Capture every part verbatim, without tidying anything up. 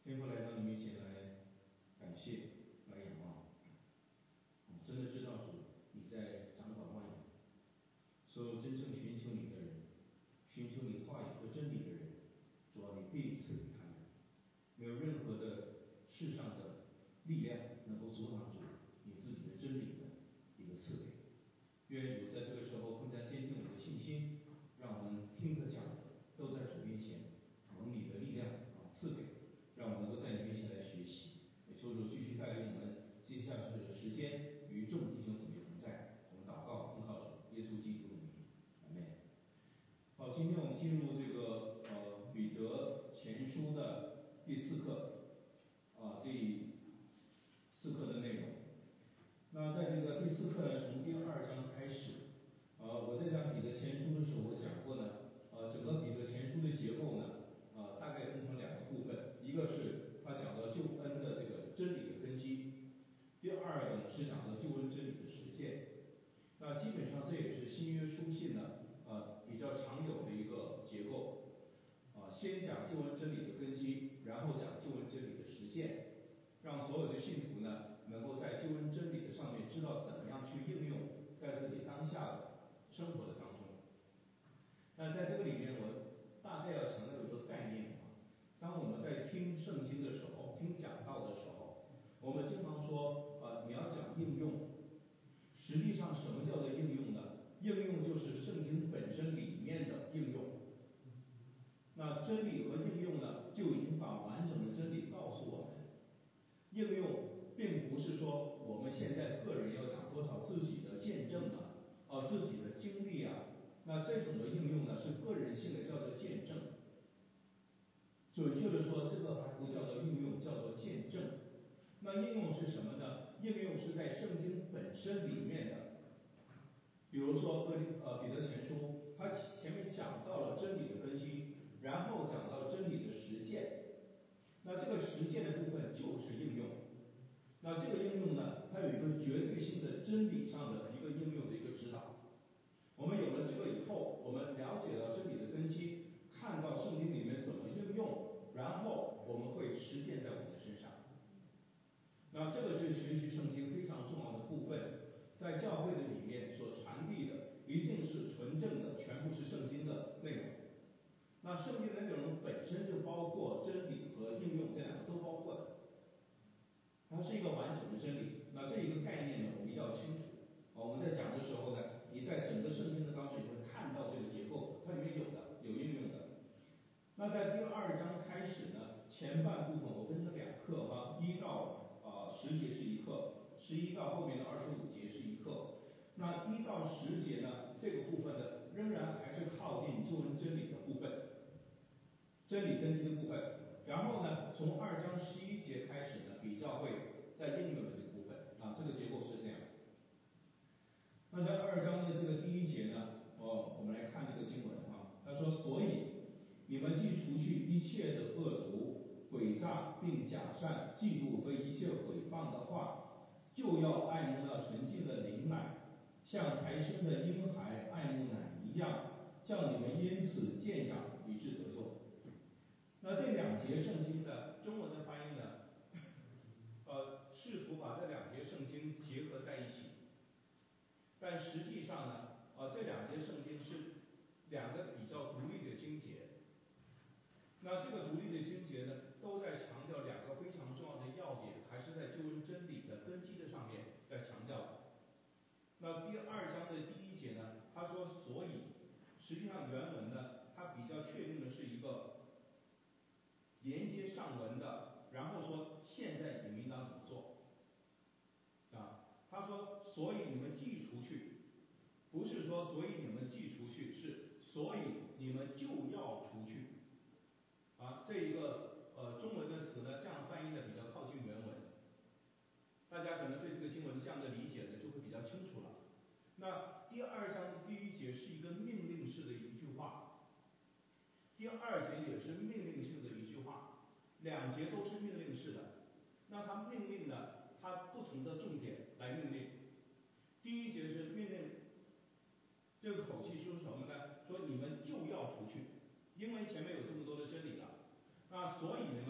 天父来到你面前来感谢，来仰望。我真的知道主你在掌管万有，所有真正寻求你的人，寻求你话语和真理的人，主啊，你必赐给他们。没有任何的世上的力量能够阻挡住你自己的真理的一个赐给。愿主在这个时候更加坚定我们的信心，让我们听和讲的都在主面前蒙你的力量啊赐给，让我们能够在你面前来学习。也求主继续带领我们接下来的时间与众弟兄姊妹同在。我们祷告奉靠主耶稣基督的名，阿门。好，今天我们进入这个呃彼得前书的第四课啊、呃、第四课的内容。那在这个第四课呢，从第二章开始，呃，我在讲彼得前书的时候，我讲过呢，呃，整个彼得前书的结构呢，呃，大概分成两个部分，一个是他讲到救恩的这个真理的根基，第二个呢是讲到救恩真理的实践。那基本上这也是新约书信呢，呃，比较常有的一个结构，啊、呃，先讲救恩真理的根基，然后讲救恩真理的实践，让所有的信徒呢，能够在救恩真理的上面知道怎么样去应用在自己当下的生活的当中。那在这个里面，我大概要强调一个概念啊，当我们在听圣经的时候，听讲道的时候，我们经常说，呃，你要讲应用。实际上，什么叫做应用呢？应用就是圣经本身里面的应用。那真理和应用呢，就已经把完整的真理告诉我们。应用并不是说我们现在个人要讲多少自己的见证啊，啊自己的经历啊，那这种的应用呢是个人性的，叫做见证。准确的说，这个还不叫做应用，叫做见证。那应用是什么呢？应用是在圣经本身里面的。比如说哥林呃彼得前书，他前面讲到了真理的根基，然后讲到真理的实践。那这个实践的部分就是应用。那这个应用呢，它有一个绝对性的真理上的一个应用的一个指导。我们有了这个以后，我们了解到真理的根基，看到圣经里面怎么应用，然后我们会实践在我们的身上。那这个是学习圣经非常重要的部分，在教会的里面所传递的一定是纯正的，全部是圣经的内容。那圣经的内容本身就包括真理和应用，这两个都包括的，它是一个完整的真理。那这一个概念呢，我们一定要清楚。我们在讲的时候呢，你在整个圣经的当中，你会看到这个结构，它里面有的，有应用的。那在第二章开始呢，前半部分我分成两课哈，一到啊、呃、十节是一课，十一到后面的二十五节是一课。那一到十节呢，这个部分呢，仍然还是靠近救恩真理的部分，真理根基的部分。然后呢，从二章十一节开始呢，比较会在应用的这个部分啊，这个结构是这样。那在二章的这个第一节呢，哦，我们来看这个经文啊，他说：“所以你们既除去一切的恶毒、诡诈，并假善、嫉妒和一切毁谤的话，就要爱慕那纯净的灵奶，像才生的婴孩爱慕奶一样，叫你们因此渐长，以致得救。”那这两节圣经的中文的翻译呢，呃，试图把这两节圣经结合在一起，但实际上呢，呃，这两节圣经是两个比较独立的经节。那这个独立的经节呢，都在强调两个非常重要的要点，还是在救恩真理的根基的上面在强调的。那第二章的第一节呢，他说所以，实际上原文呢，它比较确定的是一个连接上文的，然后说现在你们应当怎么做啊？他说所以你们既除去，不是说所以你们既除去，是所以你们就要除去啊。这一个呃中文的词呢，这样翻译的比较靠近原文，大家可能对这个经文这样的理解呢就会比较清楚了。那第二章的第一节是一个命令式的一句话，第二节也是命令性的一句话，两节都是命令式的。那它命令呢，它不同的重点来命令。第一节是命令，这个口气是什么呢？说你们就要除去，因为前面有这么多的真理了。那所以呢，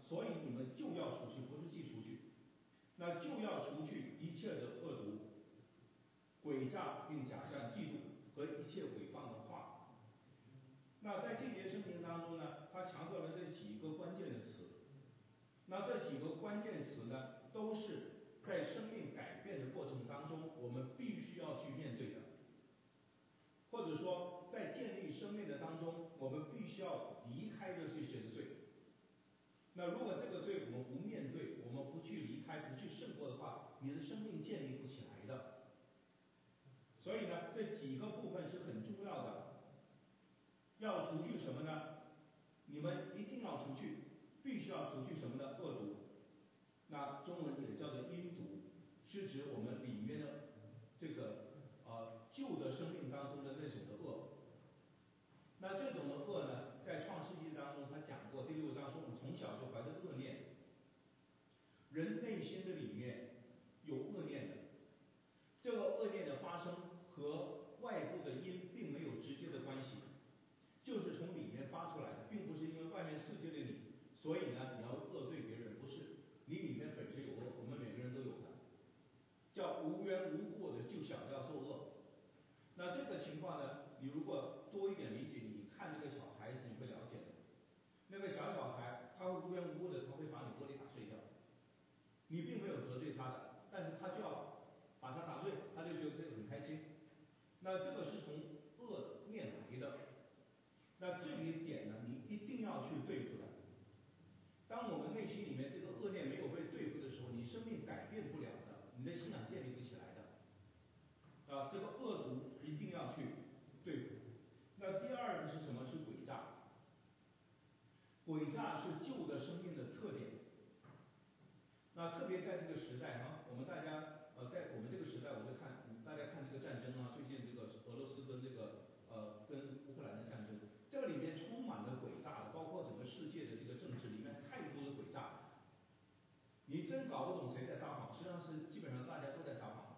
所以你们就要除去，不是既除去，那就要除去一切的恶毒、诡诈并假象、嫉妒和一切毁谤的话。那在这节圣经当中呢，他强调了这几个关键的词。那这几个关键词呢，都是在生命改变的过程当中，我们必须要去面对的，或者说在建立生命的当中，我们必须要离开这些的罪。那如果这个罪我们不面对，我们不去离开，不去胜过的话，你的生命建立不起来的。所以呢，这几个部分是很重要的。要除去什么呢？你们一定要除去，必须要除去什么呢？恶毒。那中文也叫做阴毒，是指我们里面的这个呃旧的生命当中的那种的恶。那这种的恶呢，在创世纪当中他讲过，第六章说我们从小就怀着恶念，人内心的里面有恶念的，这个恶念的发生和外部的因并没有直接的关系，就是从里面发出来的，并不是因为外面刺激了你，所以呢你要恶对别人，不是，你里面本身有恶，我们每个人都有的，叫无缘无故的就想要作恶。那这个情况呢，你如果多一点理解，你看这个小孩子，你会了解的。那个小小孩，他会无缘无故的，他会把你玻璃打碎掉，你并没有得罪他的，但是他就要把它打碎，他就觉得这个很开心。那这个是从恶念来的。那这一点呢，你一定要去对付的。当我们内心里面这个恶念没有被对付的时候，你生命改变不了的，你的信仰建立不起来的。啊，这个恶毒一定要去对付。那第二个是什么？是诡诈。诡诈是旧的生命的特点。那特别在这个时代啊，我们大家呃，在我们这个时代，我就看大家看这个战争啊，最近这个俄罗斯跟这个呃跟乌克兰的战争，这个里面充满了诡诈的，包括整个世界的这个政治里面太多的诡诈。你真搞不懂谁在撒谎，实际上是基本上大家都在撒谎。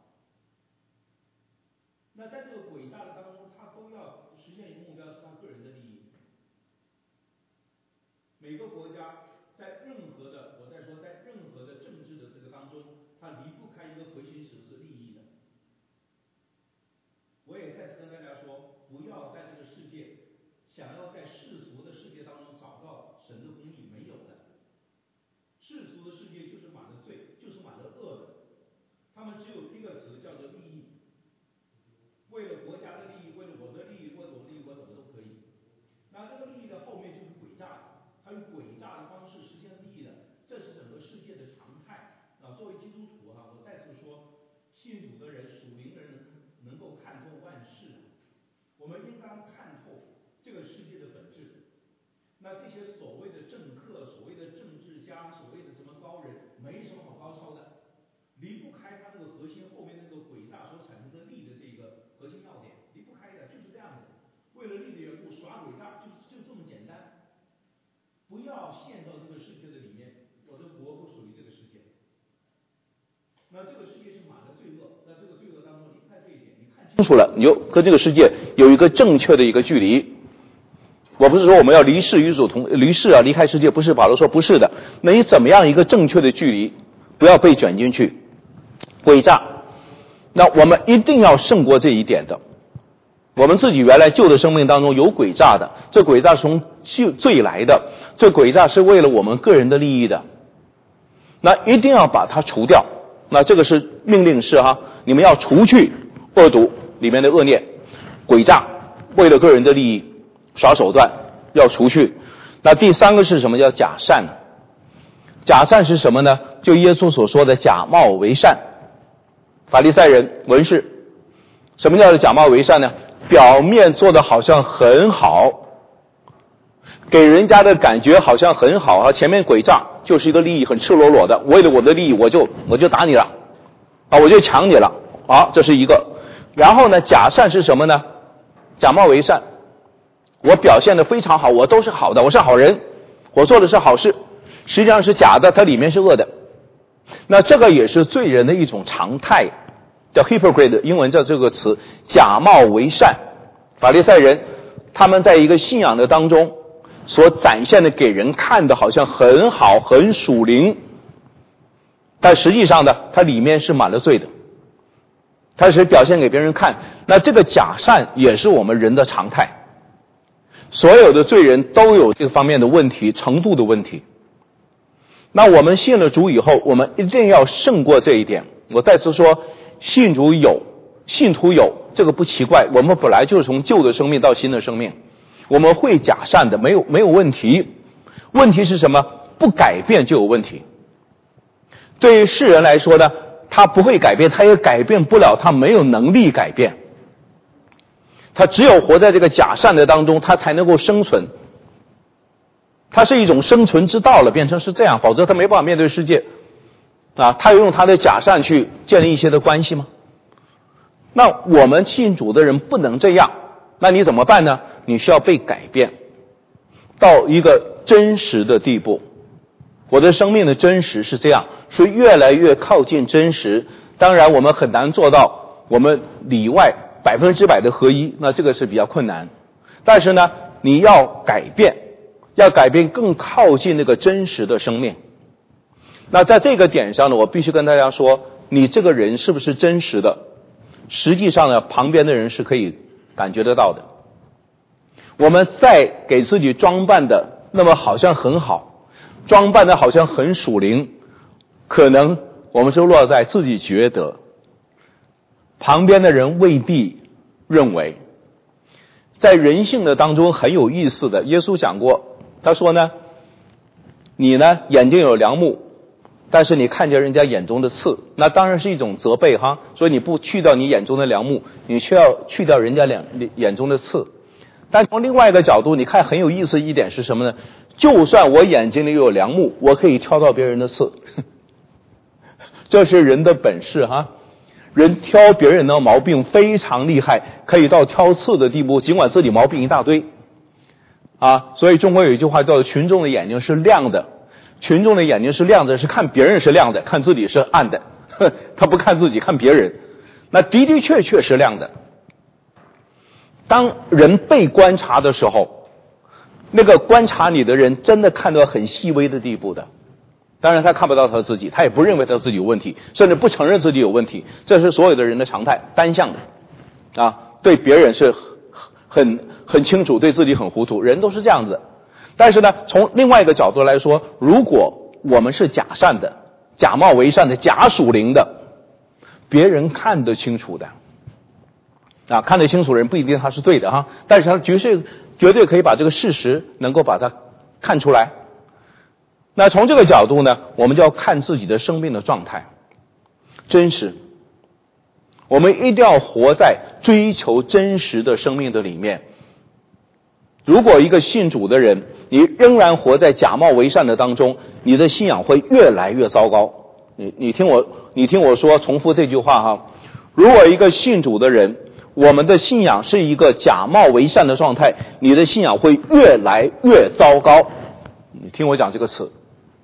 那在这个诡诈的当中，他都要实现一个目标，是他个人的利益。每个国家在任何的，我在说，在任何的政治的这个当中，它离不开一个核心词是利益的。我也再次跟大家说，不要在这个世界想要在世俗的世界当中找到神的公义，没有的。世俗的世界就是满了罪，就是满了恶的，他们只有一个词叫做利益。为了国家的利益，为了我的利益，为了我的利益，我怎么都可以。那这个利益的后面就是诡诈，它用诡诈的方式实现利益的，这是整个世界的常态。啊，作为基督徒哈、啊，我再次说，信主的人、属灵的人能够看透万事，我们应当看透这个世界的本质。那这些所谓的政客、所谓的政治家、所谓的什么高人，没什么好高超的，离不开他这个核心后面那个诡诈所产生的利的这个核心要点，离不开的，就是这样子。为了利的缘故耍诡诈，就就这么简单。不要陷到这个世界的里面，我的国不属于这个世界。那这个世界是满了罪恶，那这个罪恶当中离不开这一点，你看清楚了，你就和这个世界有一个正确的一个距离。我不是说我们要离世与主同离世啊，离开世界，不是。保罗说不是的。那你怎么样一个正确的距离，不要被卷进去诡诈？那我们一定要胜过这一点的。我们自己原来旧的生命当中有诡诈的，这诡诈是从罪来的，这诡诈是为了我们个人的利益的，那一定要把它除掉。那这个是命令是哈，你们要除去恶毒里面的恶念，诡诈为了个人的利益耍手段要除去。那第三个是什么？叫假善。假善是什么呢？就耶稣所说的假冒为善。法利赛人、文士，什么叫做假冒为善呢？表面做的好像很好，给人家的感觉好像很好啊，前面诡诈就是一个利益很赤裸裸的，为了我的利益我就我就打你了啊，我就抢你了啊，这是一个。然后呢，假善是什么呢？假冒为善，我表现得非常好，我都是好的，我是好人，我做的是好事，实际上是假的，它里面是恶的。那这个也是罪人的一种常态，叫 hypocrite， 英文叫这个词，假冒为善。法利赛人他们在一个信仰的当中， 所展现的给人看的好像很好很属灵，但实际上呢，它里面是满了罪的，它是表现给别人看。那这个假善也是我们人的常态，所有的罪人都有这个方面的问题，程度的问题。那我们信了主以后，我们一定要胜过这一点。我再次说，信主有，信徒有，这个不奇怪，我们本来就是从旧的生命到新的生命，我们会假善的，没有没有问题。问题是什么？不改变就有问题。对于世人来说呢，他不会改变，他也改变不了，他没有能力改变。他只有活在这个假善的当中，他才能够生存。他是一种生存之道了，变成是这样，否则他没办法面对世界啊。他用他的假善去建立一些的关系吗？那我们信主的人不能这样，那你怎么办呢？你需要被改变到一个真实的地步。我的生命的真实是这样，是越来越靠近真实。当然我们很难做到我们里外百分之百的合一，那这个是比较困难。但是呢，你要改变，要改变更靠近那个真实的生命。那在这个点上呢，我必须跟大家说，你这个人是不是真实的，实际上呢，旁边的人是可以感觉得到的。我们再给自己装扮的那么好像很好，装扮的好像很属灵，可能我们是落在自己觉得，旁边的人未必认为。在人性的当中很有意思的，耶稣讲过，他说呢，你呢眼睛有梁木，但是你看见人家眼中的刺，那当然是一种责备哈。所以你不去掉你眼中的梁木，你却要去掉人家两眼中的刺。但从另外一个角度，你看很有意思一点是什么呢？就算我眼睛里有梁木，我可以挑到别人的刺，这是人的本事哈。人挑别人的毛病非常厉害，可以到挑刺的地步，尽管自己毛病一大堆啊。所以中国有一句话叫做群众的眼睛是亮的，群众的眼睛是亮的，是看别人是亮的，看自己是暗的，他不看自己，看别人。那的的确确是亮的。当人被观察的时候，那个观察你的人真的看到很细微的地步的。当然他看不到他自己，他也不认为他自己有问题，甚至不承认自己有问题，这是所有的人的常态，单向的啊，对别人是很很清楚，对自己很糊涂，人都是这样子。但是呢，从另外一个角度来说，如果我们是假善的，假冒为善的，假属灵的，别人看得清楚的啊，看得清楚的人不一定他是对的哈，但是他绝对绝对可以把这个事实能够把它看出来。那从这个角度呢，我们就要看自己的生命的状态真实。我们一定要活在追求真实的生命的里面。如果一个信主的人，你仍然活在假冒为善的当中，你的信仰会越来越糟糕。你你听我你听我说，重复这句话哈。如果一个信主的人，我们的信仰是一个假冒为善的状态，你的信仰会越来越糟糕。你听我讲这个词。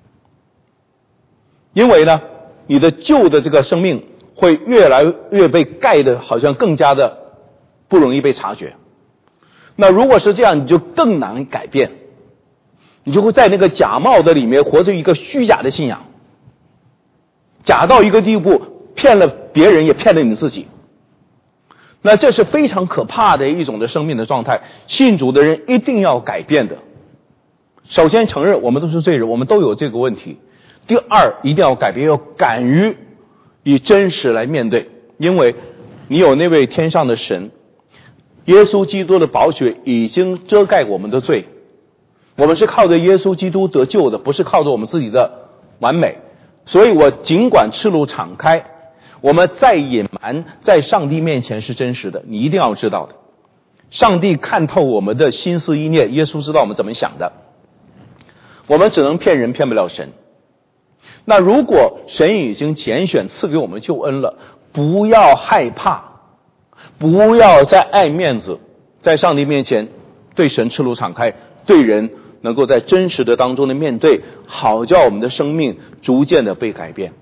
因为呢，你的旧的这个生命会越来越被盖的好像更加的不容易被察觉。那如果是这样，你就更难改变，你就会在那个假冒的里面活着一个虚假的信仰，假到一个地步，骗了别人也骗了你自己。那这是非常可怕的一种的生命的状态。信主的人一定要改变的。首先承认我们都是罪人，我们都有这个问题。第二，一定要改变，要敢于以真实来面对，因为你有那位天上的神，耶稣基督的宝血已经遮盖我们的罪，我们是靠着耶稣基督得救的，不是靠着我们自己的完美。所以我尽管赤露敞开，我们再隐瞒，在上帝面前是真实的，你一定要知道的。上帝看透我们的心思意念，耶稣知道我们怎么想的，我们只能骗人，骗不了神。那如果神已经拣选赐给我们救恩了，不要害怕，不要再爱面子，在上帝面前对神赤露敞开，对人能够在真实的当中的面对，好叫我们的生命逐渐的被改变。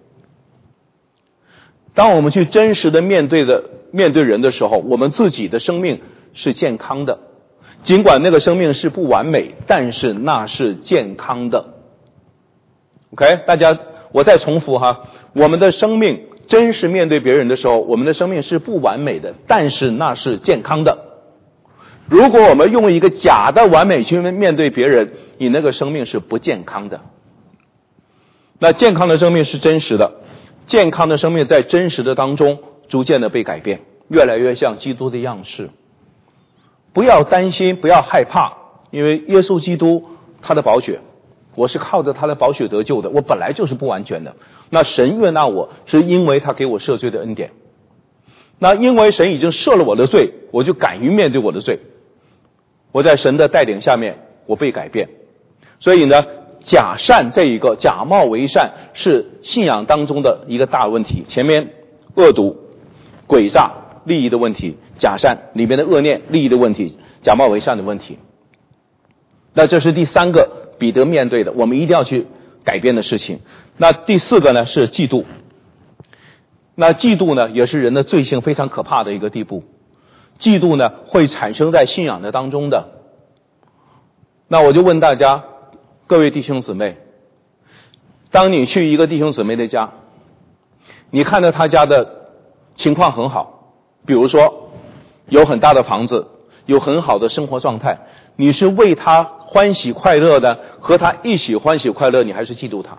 当我们去真实的面对的面对人的时候，我们自己的生命是健康的， 尽管那个生命是不完美，但是那是健康的。OK， 大家，我再重复哈，我们的生命真实面对别人的时候，我们的生命是不完美的，但是那是健康的。如果我们用一个假的完美去面对别人，你那个生命是不健康的。那健康的生命是真实的，健康的生命在真实的当中逐渐的被改变，越来越像基督的样式。不要担心，不要害怕，因为耶稣基督他的宝血，我是靠着他的宝血得救的，我本来就是不完全的。那神悦纳我是因为他给我赦罪的恩典，那因为神已经赦了我的罪，我就敢于面对我的罪，我在神的带领下面我被改变。所以呢，假善这一个假冒为善是信仰当中的一个大问题。前面恶毒、诡诈、利益的问题，假善里面的恶念、利益的问题，假冒为善的问题。那这是第三个彼得面对的我们一定要去改变的事情。那第四个呢是嫉妒。那嫉妒呢也是人的罪性非常可怕的一个地步。嫉妒呢会产生在信仰的当中的。那我就问大家，各位弟兄姊妹，当你去一个弟兄姊妹的家，你看到他家的情况很好，比如说有很大的房子，有很好的生活状态，你是为他欢喜快乐的，和他一起欢喜快乐，你还是嫉妒他？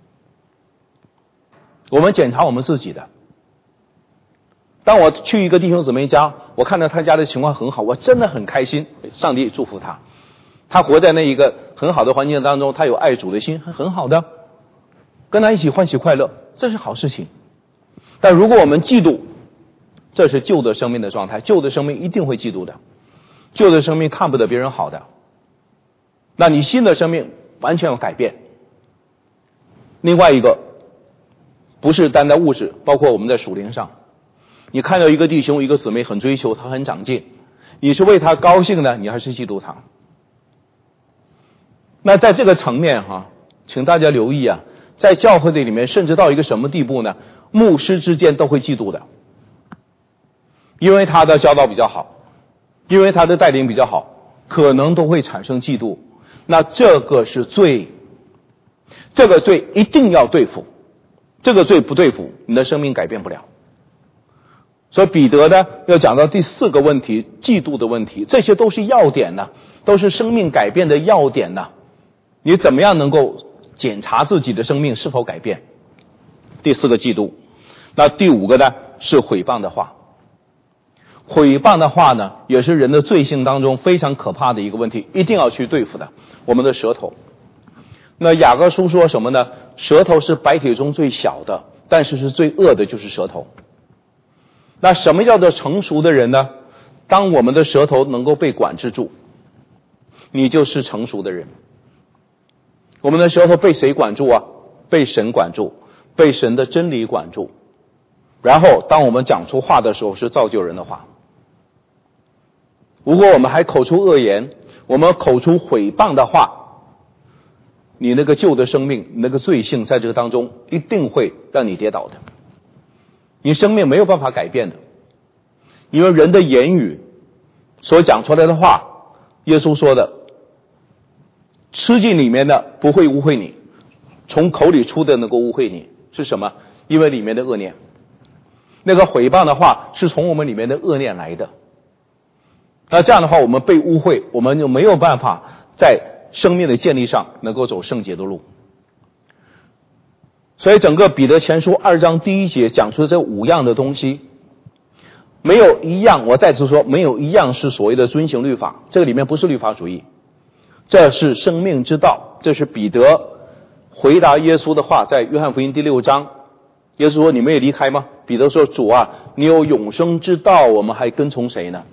我们检查我们自己的。当我去一个弟兄姊妹家，我看到他家的情况很好，我真的很开心，上帝祝福他，他活在那一个很好的环境当中，他有爱主的心，很好的，跟他一起欢喜快乐，这是好事情。但如果我们嫉妒，这是旧的生命的状态，旧的生命一定会嫉妒的，旧的生命看不得别人好的，那你新的生命完全要改变。另外一个不是单单物质，包括我们在属灵上，你看到一个弟兄一个姊妹很追求，他很长进，你是为他高兴呢，你还是嫉妒他？那在这个层面哈，请大家留意啊，在教会的里面甚至到一个什么地步呢？牧师之间都会嫉妒的，因为他的教导比较好，因为他的带领比较好，可能都会产生嫉妒。那这个是罪，这个罪一定要对付，这个罪不对付，你的生命改变不了。所以彼得呢要讲到第四个问题，嫉妒的问题，这些都是要点呢，都是生命改变的要点呢。你怎么样能够检查自己的生命是否改变？第四个嫉妒。那第五个呢是毁谤的话。毁谤的话呢也是人的罪性当中非常可怕的一个问题，一定要去对付的。我们的舌头，那雅各书说什么呢？舌头是百体中最小的，但是是最恶的就是舌头。那什么叫做成熟的人呢？当我们的舌头能够被管制住，你就是成熟的人。我们的舌头被谁管住啊？被神管住，被神的真理管住。然后当我们讲出话的时候是造就人的话。如果我们还口出恶言，我们口出毁谤的话，你那个旧的生命，你那个罪性在这个当中一定会让你跌倒的，你生命没有办法改变的。因为人的言语所讲出来的话，耶稣说的，吃进里面的不会污秽你，从口里出的能够污秽你，是什么？因为里面的恶念。那个毁谤的话是从我们里面的恶念来的。那这样的话我们被污秽，我们就没有办法在生命的建立上能够走圣洁的路。所以整个彼得前书二章第一节讲出这五样的东西，没有一样，我再次说，没有一样是所谓的遵行律法，这个里面不是律法主义，这是生命之道。这是彼得回答耶稣的话，在约翰福音第六章，耶稣说你们也离开吗？彼得说主啊，你有永生之道，我们还跟从谁呢？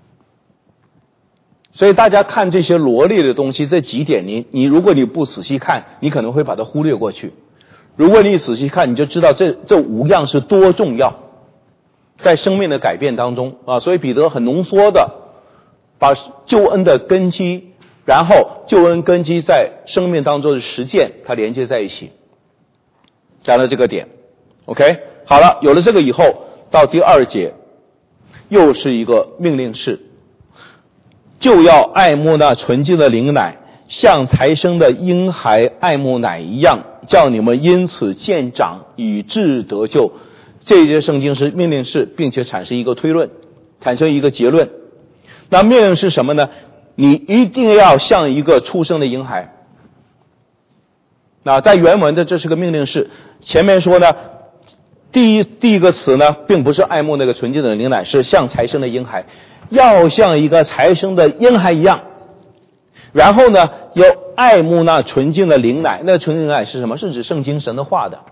所以大家看这些罗列的东西，这几点你你如果你不仔细看，你可能会把它忽略过去。如果你仔细看，你就知道这这五样是多重要，在生命的改变当中啊。所以彼得很浓缩的把救恩的根基，然后救恩根基在生命当中的实践，它连接在一起，讲了这个点。OK， 好了，有了这个以后，到第二节又是一个命令式。 就要爱慕那纯净的灵奶，像才生的婴孩爱慕奶一样，叫你们因此渐长，以致得救。这一节圣经是命令式，并且产生一个推论，产生一个结论。那命令是什么呢？你一定要像一个出生的婴孩。那在原文的这是个命令式，前面说呢，第一第一个词呢，并不是爱慕那个纯净的灵奶，是像才生的婴孩，要像一个才生的婴孩一样。然后呢，要爱慕那纯净的灵奶，那纯净的灵奶是什么？是指圣经神的话的。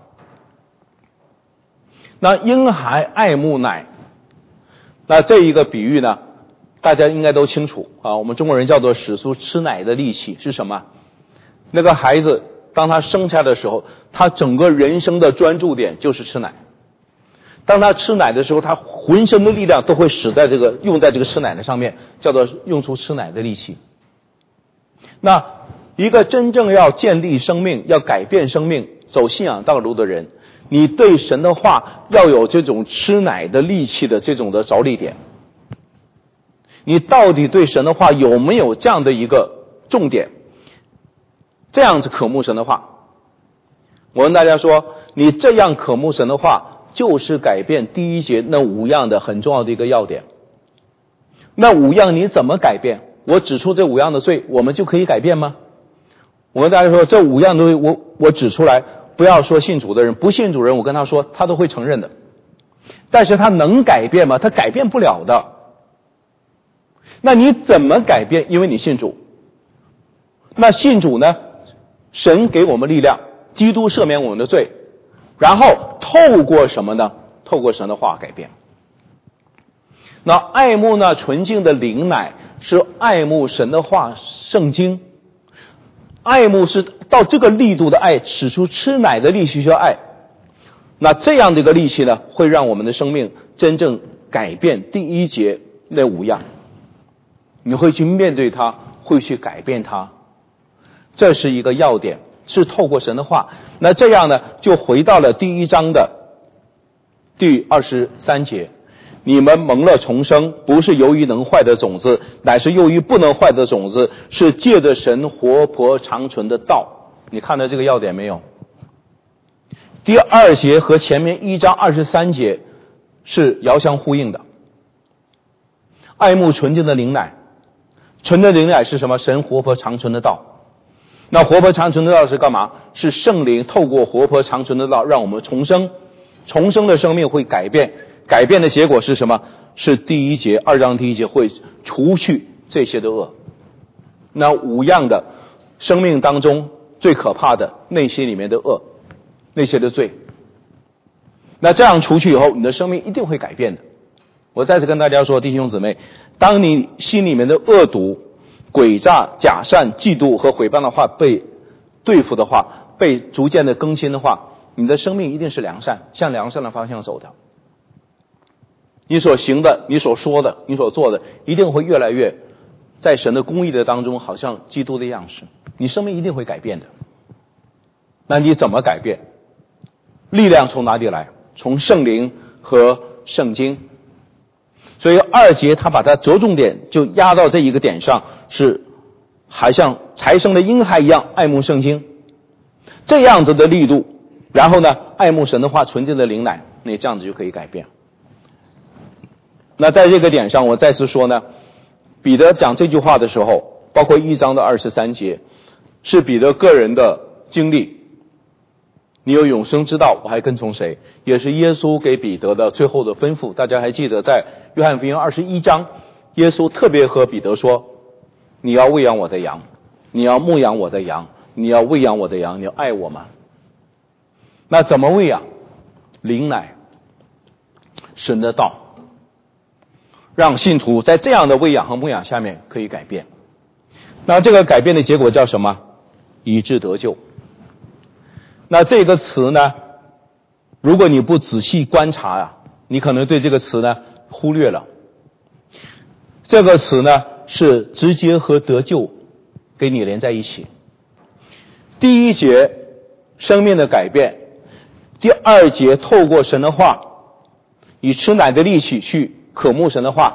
那婴孩爱慕奶，那这一个比喻呢，大家应该都清楚啊。我们中国人叫做使出吃奶的力气是什么？那个孩子当他生下来的时候，他整个人生的专注点就是吃奶。当他吃奶的时候，他浑身的力量都会使在这个用在这个吃奶的上面，叫做用出吃奶的力气。那一个真正要建立生命、要改变生命、走信仰道路的人，你对神的话要有这种吃奶的力气的这种的着力点。你到底对神的话有没有这样的一个重点？这样子渴慕神的话，我跟大家说，你这样渴慕神的话，就是改变第一节那五样的很重要的一个要点。那五样你怎么改变？我指出这五样的罪，我们就可以改变吗？我跟大家说，这五样东西我我指出来，不要说信主的人，不信主人我跟他说，他都会承认的。但是他能改变吗？他改变不了的。那你怎么改变？因为你信主。那信主呢？神给我们力量，基督赦免我们的罪，然后透过什么呢？透过神的话改变。那爱慕那纯净的灵奶，是爱慕神的话圣经。爱慕是到这个力度的爱，使出吃奶的力气叫爱。那这样的一个力气呢，会让我们的生命真正改变第一节那五样。你会去面对它，会去改变它，这是一个要点，是透过神的话。那这样呢，就回到了第一章的第二十三节，你们蒙了重生，不是由于能坏的种子，乃是由于不能坏的种子，是借着神活泼长存的道。你看到这个要点没有？第二节和前面一章二十三节是遥相呼应的。爱慕纯净的灵奶，纯净的灵奶是什么？神活泼长存的道。那活泼长存的道是干嘛？是圣灵透过活泼长存的道让我们重生。重生的生命会改变，改变的结果是什么？是第一节二章第一节会除去这些的恶。那五样的生命当中最可怕的内心里面的恶，那些的罪，那这样除去以后，你的生命一定会改变的。我再次跟大家说，弟兄姊妹，当你心里面的恶毒、诡诈、假善、嫉妒和毁谤的话被对付的话，被逐渐的更新的话，你的生命一定是良善，向良善的方向走的。你所行的，你所说的，你所做的，一定会越来越在神的公义的当中，好像基督的样式。你生命一定会改变的。那你怎么改变？力量从哪里来？从圣灵和圣经。所以二节他把它着重点就压到这一个点上，是还像才生的婴孩一样爱慕圣经，这样子的力度，然后呢，爱慕神的话纯净的灵奶，那这样子就可以改变。那在这个点上，我再次说呢，彼得讲这句话的时候，包括一章的二十三节，是彼得个人的经历。你有永生之道，我还跟从谁？也是耶稣给彼得的最后的吩咐。大家还记得在约翰福音二十一章，耶稣特别和彼得说，你要喂养我的羊，你要牧养我的羊，你要喂养我的羊，你要爱我吗？那怎么喂养？灵奶，神的道，让信徒在这样的喂养和牧养下面可以改变。那这个改变的结果叫什么？以致得救。那这个词呢，如果你不仔细观察啊，你可能对这个词呢忽略了。这个词呢是直接和得救给你连在一起。第一节生命的改变，第二节透过神的话，以吃奶的力气去渴慕神的话，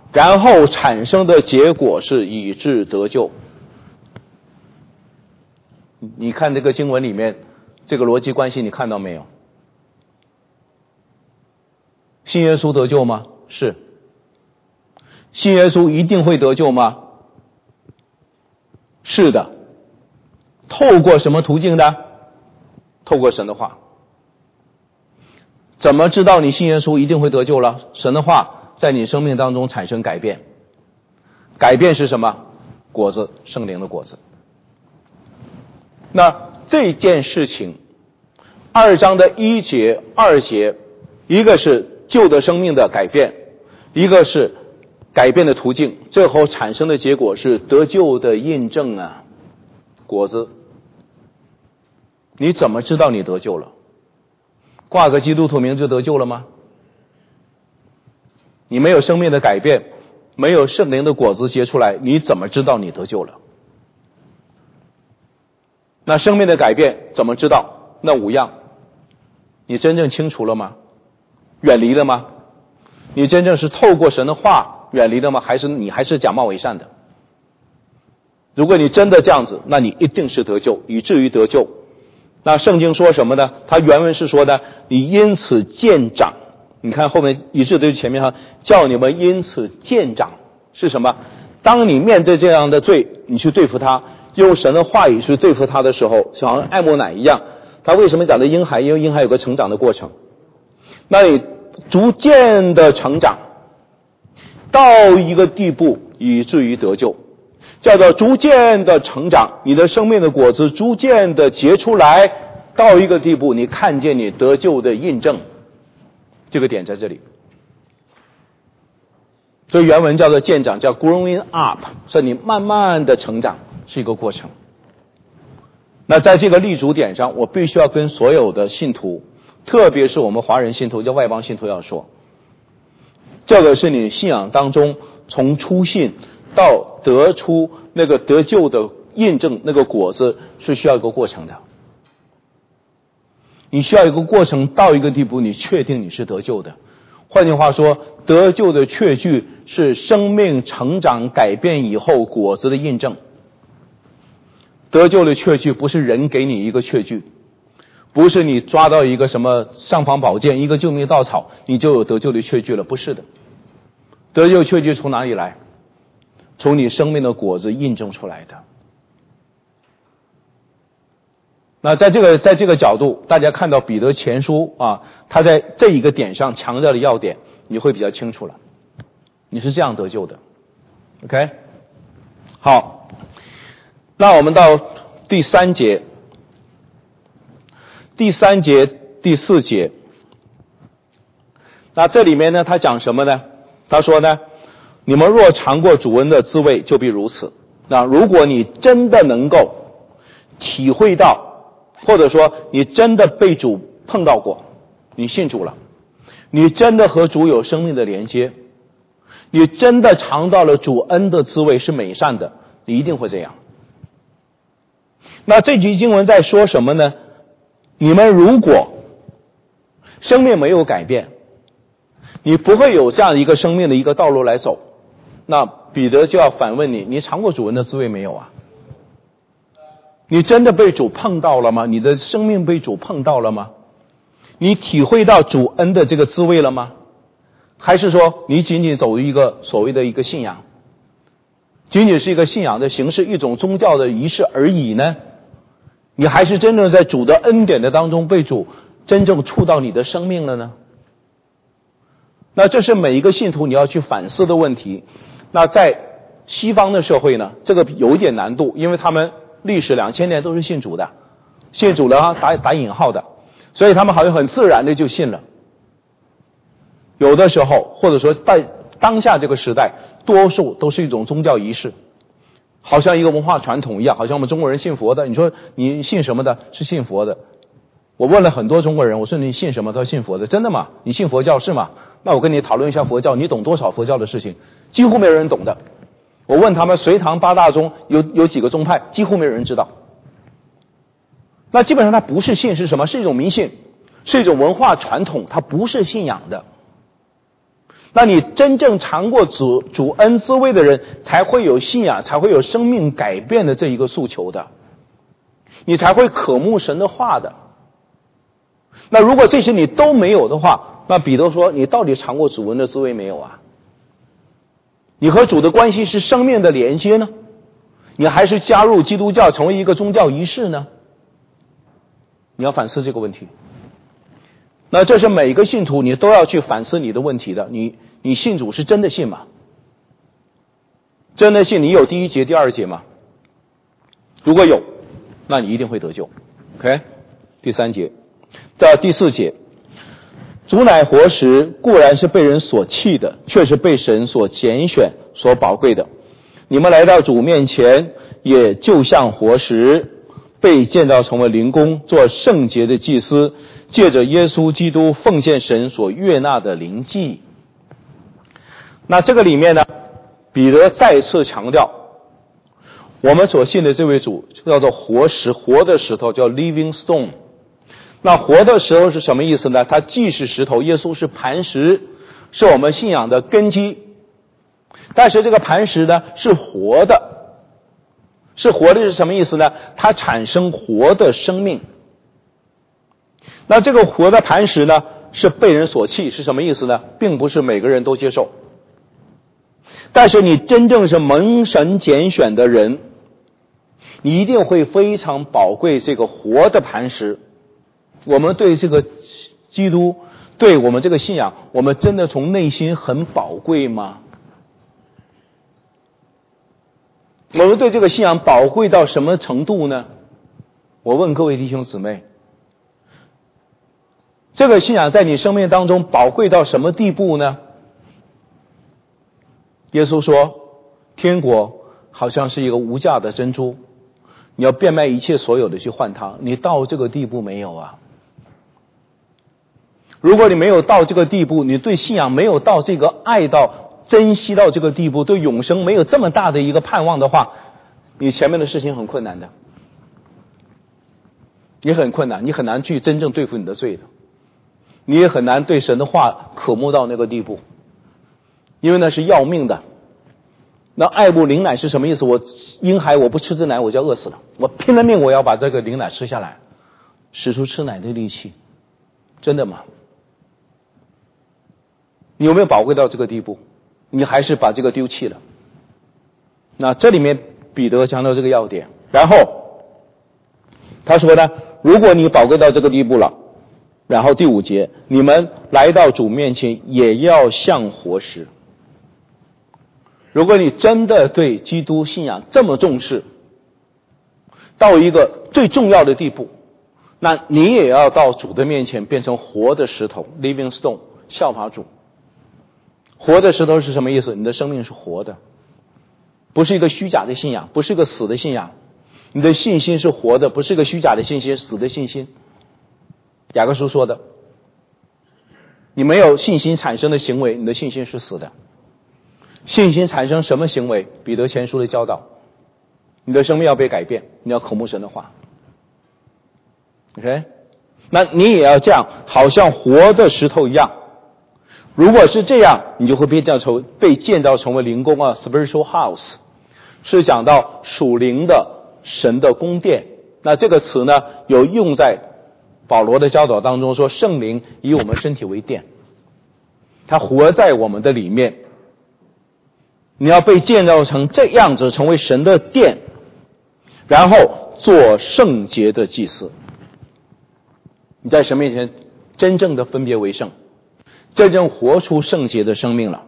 然后产生的结果是以致得救。你看这个经文里面这个逻辑关系你看到没有？信耶稣得救吗？是。信耶稣一定会得救吗？是的。透过什么途径的？透过神的话。怎么知道你信耶稣一定会得救了？神的话在你生命当中产生改变。改变是什么？果子，圣灵的果子。那这件事情，二章的一节、二节，一个是旧的生命的改变，一个是改变的途径，最后产生的结果是得救的印证啊，果子。你怎么知道你得救了？挂个基督徒名就得救了吗？你没有生命的改变，没有圣灵的果子结出来，你怎么知道你得救了？那生命的改变怎么知道？那五样你真正清楚了吗？远离了吗？你真正是透过神的话远离了吗？还是你还是假冒伪善的？如果你真的这样子，那你一定是得救，以至于得救。那圣经说什么呢？它原文是说的，你因此渐长。你看后面以致对前面哈，叫你们因此渐长是什么？当你面对这样的罪，你去对付他，用神的话语去对付他的时候，就好像艾莫乃一样。他为什么讲的婴孩？因为婴孩有个成长的过程。那你逐渐的成长到一个地步，以至于得救，叫做逐渐的成长，你的生命的果子逐渐的结出来，到一个地步，你看见你得救的印证。这个点在这里。所以原文叫做渐长，叫 growing up， 是你慢慢的成长，是一个过程。那在这个立足点上，我必须要跟所有的信徒，特别是我们华人信徒，叫外邦信徒要说，这个是你信仰当中从初信到得出那个得救的印证，那个果子是需要一个过程的。你需要一个过程到一个地步，你确定你是得救的。换句话说，得救的确据是生命成长改变以后果子的印证。得救的确据不是人给你一个确据，不是你抓到一个什么尚方宝剑，一个救命稻草，你就有得救的确据了，不是的。得救确据从哪里来？从你生命的果子印证出来的。那在这个在这个角度，大家看到彼得前书啊，他在这一个点上强调的要点，你会比较清楚了。你是这样得救的 ，OK？ 好，那我们到第三节，第三节、第四节。那这里面呢，他讲什么呢？他说呢，你们若尝过主恩的滋味，就必如此。那如果你真的能够体会到，或者说你真的被主碰到过，你信主了，你真的和主有生命的连接，你真的尝到了主恩的滋味是美善的，你一定会这样。那这句经文在说什么呢？你们如果生命没有改变，你不会有这样一个生命的一个道路来走，那彼得就要反问你，你尝过主恩的滋味没有啊？你真的被主碰到了吗？你的生命被主碰到了吗？你体会到主恩的这个滋味了吗？还是说你仅仅走一个所谓的一个信仰，仅仅是一个信仰的形式，一种宗教的仪式而已呢？你还是真正在主的恩典的当中被主真正触到你的生命了呢？那这是每一个信徒你要去反思的问题。那在西方的社会呢，这个有一点难度，因为他们历史两千年都是信主的，信主了打打引号的，所以他们好像很自然的就信了。有的时候，或者说在当下这个时代，多数都是一种宗教仪式，好像一个文化传统一样，好像我们中国人信佛的，你说你信什么的？是信佛的。我问了很多中国人，我说你信什么？他说信佛的。真的吗？你信佛教是吗？那我跟你讨论一下佛教，你懂多少佛教的事情？几乎没有人懂的。我问他们隋唐八大宗有有几个宗派，几乎没有人知道。那基本上它不是信，是什么？是一种迷信，是一种文化传统，它不是信仰的。 那你真正尝过主主恩滋味的人，才会有信仰，才会有生命改变的这一个诉求的，你才会渴慕神的话的。那如果这些你都没有的话，那彼得说，你到底尝过主恩的滋味没有啊？你和主的关系是生命的连接呢，你还是加入基督教成为一个宗教仪式呢？你要反思这个问题。那这是每个信徒你都要去反思你的问题的。你你信主是真的信吗？真的信你有第一节第二节吗？如果有，那你一定会得救。 OK， 第三节到第四节，主乃活石，固然是被人所弃的，却是被神所拣选所宝贵的。你们来到主面前，也就像活石，被建造成为灵宫，做圣洁的祭司，借着耶稣基督奉献神所悦纳的灵祭。那这个里面呢，彼得再次强调，我们所信的这位主叫做活石，活的石头叫 living stone。那活的石头是什么意思呢？它既是石头，耶稣是磐石，是我们信仰的根基。但是这个磐石呢是活的，是活的是什么意思呢？它产生活的生命。那这个活的磐石呢是被人所弃，是什么意思呢？并不是每个人都接受。但是你真正是蒙神拣选的人，你一定会非常宝贵这个活的磐石。我们对这个基督，对我们这个信仰，我们真的从内心很宝贵吗？我们对这个信仰宝贵到什么程度呢？我问各位弟兄姊妹，这个信仰在你生命当中宝贵到什么地步呢？耶稣说，天国好像是一个无价的珍珠，你要变卖一切所有的去换它。你到这个地步没有啊？如果你没有到这个地步，你对信仰没有到这个爱到珍惜到这个地步，对永生没有这么大的一个盼望的话，你前面的事情很困难的，你很困难，你很难去真正对付你的罪的，你也很难对神的话渴慕到那个地步，因为那是要命的。那爱不灵奶是什么意思？我婴孩我不吃这奶我就要饿死了，我拼了命我要把这个灵奶吃下来，使出吃奶的力气，真的吗？你有没有宝贵到这个地步？你还是把这个丢弃了？那这里面彼得强调这个要点，然后他说呢，如果你宝贵到这个地步了，然后第五节，你们来到主面前也要像活石。如果你真的对基督信仰这么重视，到一个最重要的地步，那你也要到主的面前变成活的石头 living stone， 效法主。活的石头是什么意思？你的生命是活的，不是一个虚假的信仰，不是一个死的信仰。你的信心是活的，不是一个虚假的信心，死的信心。雅各书说的，你没有信心产生的行为，你的信心是死的。信心产生什么行为？彼得前书的教导，你的生命要被改变，你要渴慕神的话。 OK， 那你也要这样，好像活的石头一样。如果是这样，你就会被建造被建造成为灵宫啊 spiritual house， 是讲到属灵的神的宫殿。那这个词呢，有用在保罗的教导当中，说圣灵以我们身体为殿，他活在我们的里面。你要被建造成这样子，成为神的殿，然后做圣洁的祭司。你在神面前真正的分别为圣，真正活出圣洁的生命了。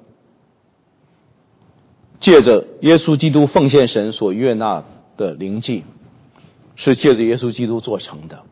借着耶稣基督奉献神所悦纳的灵祭，是借着耶稣基督做成的。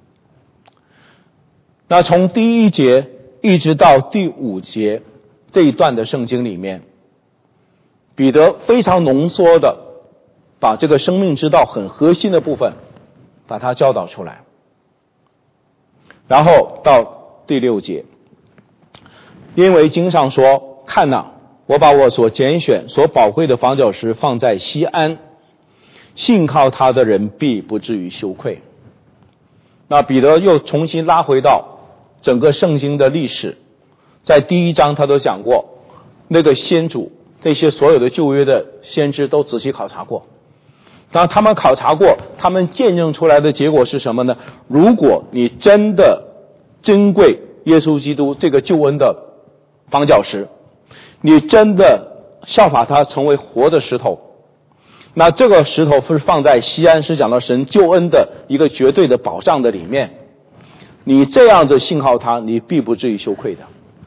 那从第一节一直到第五节这一段的圣经里面，彼得非常浓缩的把这个生命之道很核心的部分把它教导出来。然后到第六节，因为经上说，看哪，我把我所拣选所宝贵的房角石放在西安，信靠他的人必不至于羞愧。那彼得又重新拉回到整个圣经的历史，在第一章他都讲过， 那个先祖，那些所有的旧约的先知都仔细考察过。当他们考察过，他们见证出来的结果是什么呢？如果你真的珍贵耶稣基督这个救恩的房角石，你真的效法他成为活的石头，那这个石头是放在西安是讲到神救恩的一个绝对的保障的里面，你这样子信靠他，你必不至于羞愧的。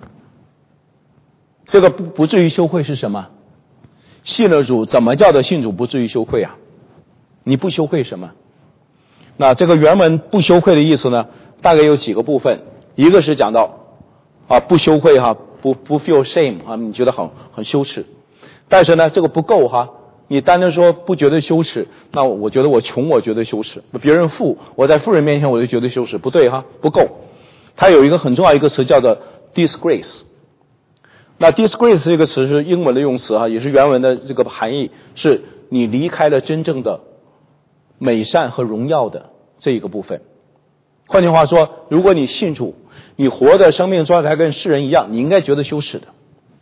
这个不不至于羞愧是什么？信了主，怎么叫的信主不至于羞愧啊？你不羞愧什么？那这个原文不羞愧的意思呢，大概有几个部分。一个是讲到啊不羞愧哈，不不 feel shame 啊，你觉得很很羞耻。但是呢，这个不够哈，你单单说不觉得羞耻，那我觉得我穷我觉得羞耻，别人富我在富人面前我就觉得羞耻，不对哈，不够。它有一个很重要一个词叫做 disgrace。那 disgrace 这个词是英文的用词哈，也是原文的这个含义，是你离开了真正的美善和荣耀的这一个部分。换句话说，如果你信主，你活的生命状态跟世人一样，你应该觉得羞耻的。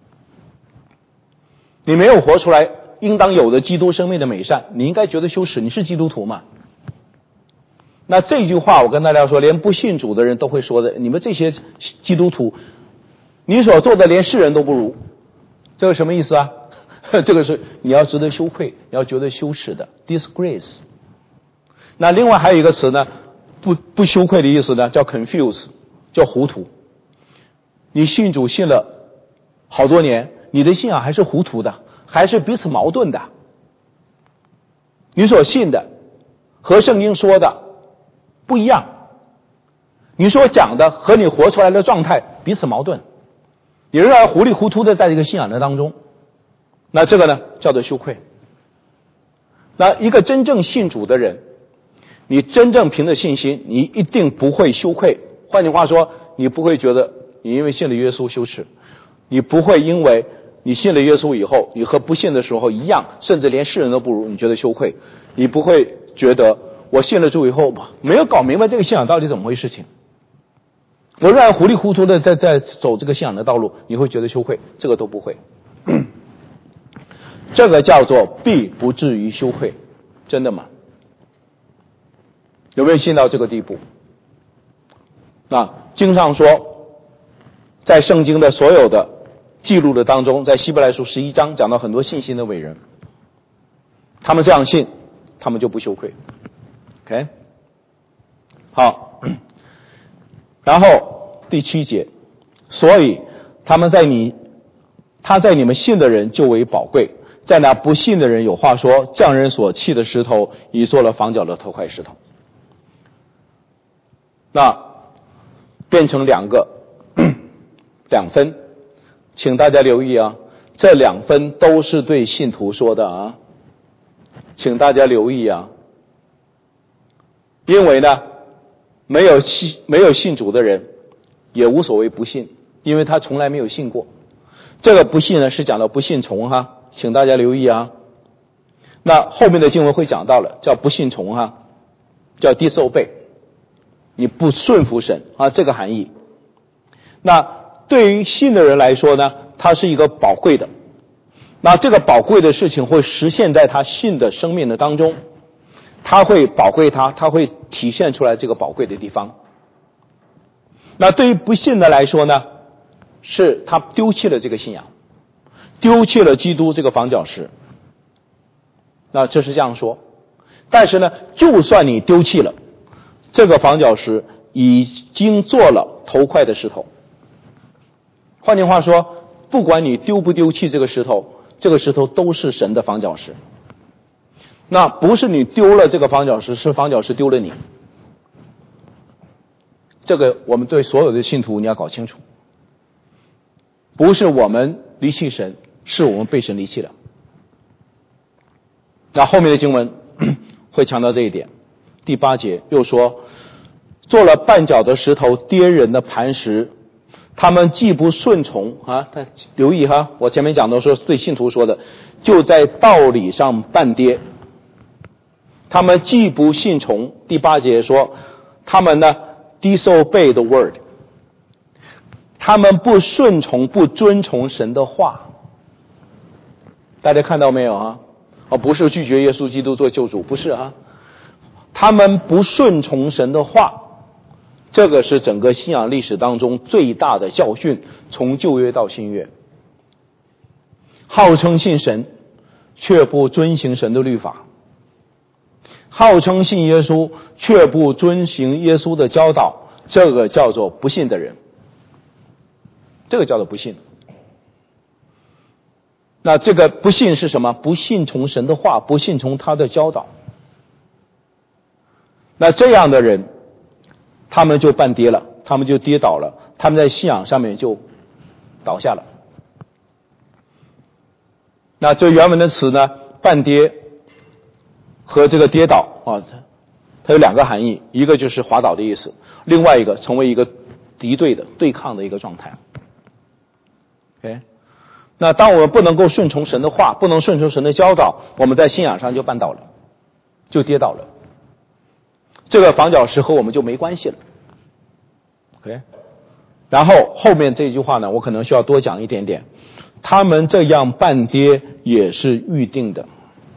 你没有活出来应当有的基督生命的美善，你应该觉得羞耻，你是基督徒嘛？那这句话我跟大家说，连不信主的人都会说的，你们这些基督徒，你所做的连世人都不如，这个什么意思啊？这个是你要值得羞愧，你要觉得羞耻的 disgrace。那另外还有一个词呢，不不羞愧的意思呢，叫 confuse， 叫糊涂。你信主信了好多年，你的信仰还是糊涂的，还是彼此矛盾的。你所信的和圣经说的不一样，你所讲的和你活出来的状态彼此矛盾，你仍然糊里糊涂的在这个信仰的当中，那这个呢叫做羞愧。那一个真正信主的人，你真正凭着信心，你一定不会羞愧。换句话说，你不会觉得你因为信了耶稣羞耻，你不会因为你信了耶稣以后，你和不信的时候一样，甚至连世人都不如，你觉得羞愧。你不会觉得我信了主以后没有搞明白这个信仰到底怎么回事情，我仍然糊里糊涂的在在走这个信仰的道路，你会觉得羞愧，这个都不会。这个叫做必不至于羞愧，真的吗？有没有信到这个地步？啊，经上说，在圣经的所有的记录的当中，在希伯来书十一章讲到很多信心的伟人，他们这样信，他们就不羞愧。OK， 好，然后第七节，所以他们在你，他在你们信的人就为宝贵，在那不信的人有话说，匠人所弃的石头，已做了房角的头块石头。那变成两个两分，请大家留意啊，这两分都是对信徒说的啊，请大家留意啊，因为呢，没有信没有信主的人也无所谓不信，因为他从来没有信过。这个不信呢是讲到不信从哈，请大家留意啊。那后面的经文会讲到了，叫不信从哈，叫 disobey， 你不顺服神啊，这个含义。那对于信的人来说呢，它是一个宝贵的，那这个宝贵的事情会实现在他信的生命的当中，他会宝贵他，他会体现出来这个宝贵的地方。那对于不信的来说呢，是他丢弃了这个信仰，丢弃了基督这个房角石。那这是这样说，但是呢，就算你丢弃了这个房角石，已经做了头块的石头。换句话说，不管你丢不丢弃这个石头，这个石头都是神的房角石。那不是你丢了这个房角石，是房角石丢了你。这个我们对所有的信徒你要搞清楚，不是我们离弃神，是我们被神离弃了。那后面的经文会强调这一点。第八节又说，做了绊脚的石头，跌人的磐石，他们既不顺从啊，留意哈，我前面讲的说对信徒说的，就在道理上绊跌。他们既不信从，第八节说，他们呢 disobey the word， 他们不顺从不遵从神的话。 大家看到没有啊？哦，不是拒绝耶稣基督做救主，不是啊。他们不顺从神的话，这个是整个信仰历史当中最大的教训，从旧约到新约。号称信神，却不遵行神的律法；号称信耶稣，却不遵行耶稣的教导，这个叫做不信的人。这个叫做不信。那这个不信是什么？不信从神的话，不信从他的教导。那这样的人，他们就半跌了，他们就跌倒了，他们在信仰上面就倒下了。那这原文的词呢，半跌和这个跌倒啊，它有两个含义，一个就是滑倒的意思，另外一个成为一个敌对的对抗的一个状态。OK， 那当我们不能够顺从神的话，不能顺从神的教导，我们在信仰上就绊倒了，就跌倒了。这个房角石和我们就没关系了。OK， 然后后面这句话呢，我可能需要多讲一点点。他们这样半跌也是预定的。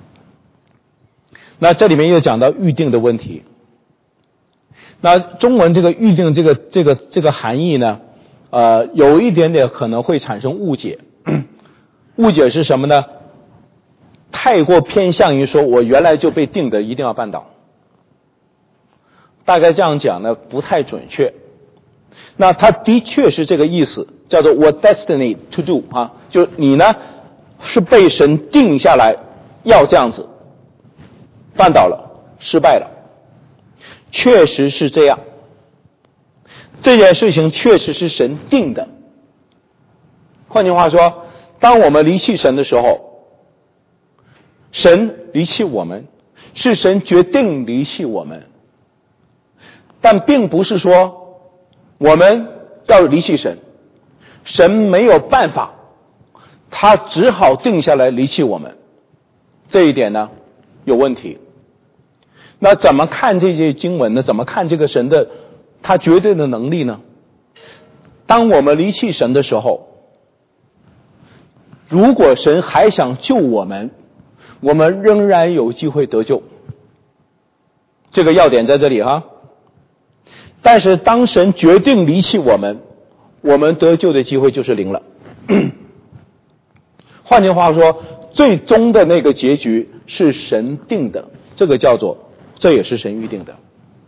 那这里面又讲到预定的问题。那中文这个预定这个这个这个含义呢，呃，有一点点可能会产生误解。误解是什么呢？太过偏向于说我原来就被定的一定要绊倒。大概这样讲呢，不太准确。那它的确是这个意思，叫做 what destiny to do 啊，就你呢是被神定下来要这样子，绊倒了，失败了，确实是这样。这件事情确实是神定的。换句话说，当我们离弃神的时候，神离弃我们，是神决定离弃我们，但并不是说我们要离弃神，神没有办法，他只好定下来离弃我们。这一点呢有问题。那怎么看这些经文呢？怎么看这个神的他绝对的能力呢？当我们离弃神的时候，如果神还想救我们，我们仍然有机会得救。这个要点在这里哈。但是当神决定离弃我们，我们得救的机会就是零了。换句话说，最终的那个结局是神定的，这个叫做，这也是神预定的。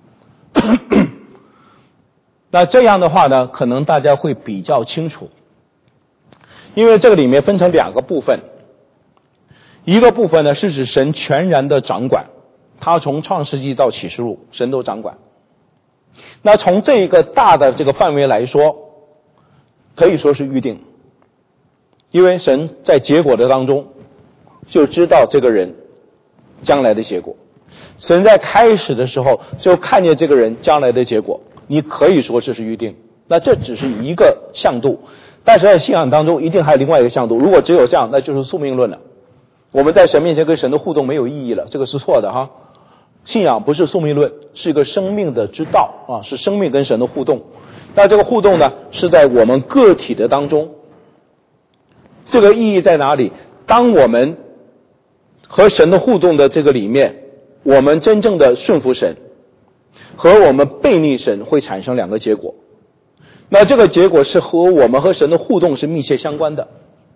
那这样的话呢，可能大家会比较清楚，因为这个里面分成两个部分，一个部分呢是指神全然的掌管，他从创世纪到启示录，神都掌管。那从这一个大的这个范围来说，可以说是预定，因为神在结果的当中就知道这个人将来的结果，神在开始的时候就看见这个人将来的结果，你可以说这是预定。那这只是一个向度，但是在信仰当中一定还有另外一个向度，如果只有这样，那就是宿命论了，我们在神面前跟神的互动没有意义了，这个是错的哈。信仰不是宿命论，是一个生命的之道啊，是生命跟神的互动。那这个互动呢，是在我们个体的当中。这个意义在哪里？当我们和神的互动的这个里面，我们真正的顺服神和我们背逆神会产生两个结果。那这个结果是和我们和神的互动是密切相关的。